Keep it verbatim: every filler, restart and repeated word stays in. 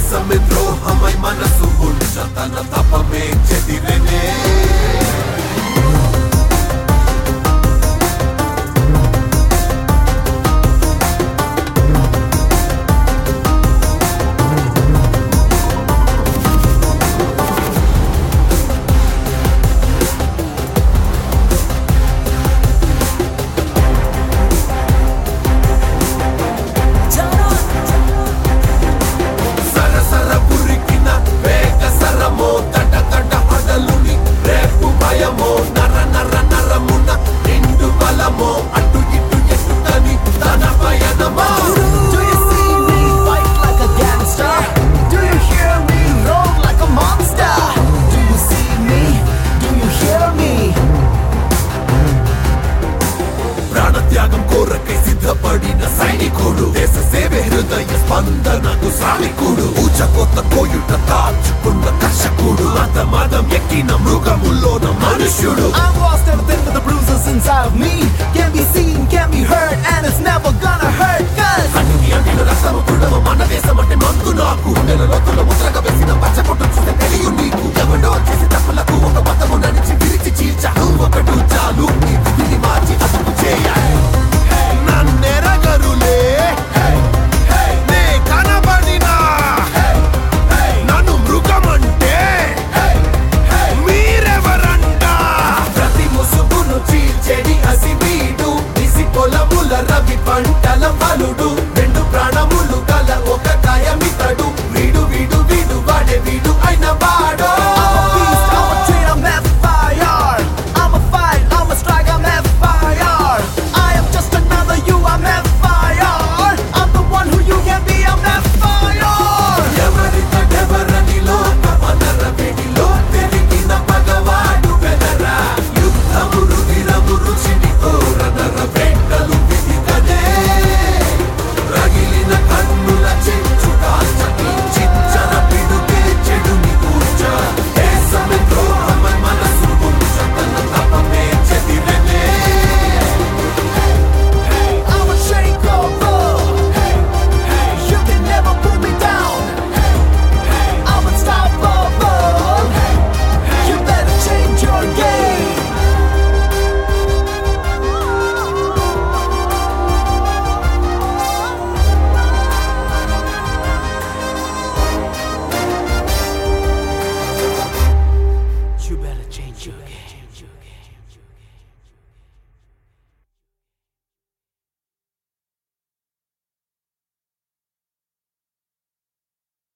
దేశమే ద్రోహమై మనసు ఉంచ తన తపమే చెదిరెనే త్యాగం కోరకై సిద్ధపడిన సైనికుడు దేశ సేవే హృదయ స్పందనకు శ్రామికుడు ఊచకోత కోయుట దాచుకున్న కర్షకుడు మత మదం ఎక్కిన మృగములోన మనుష్యుడు I've lost everything but the bruises inside of me. Can't be seen, can't be heard, and it's never gonna hurt. Cause అన్ని అందిన రసము పుడవ మన దేశం అంటే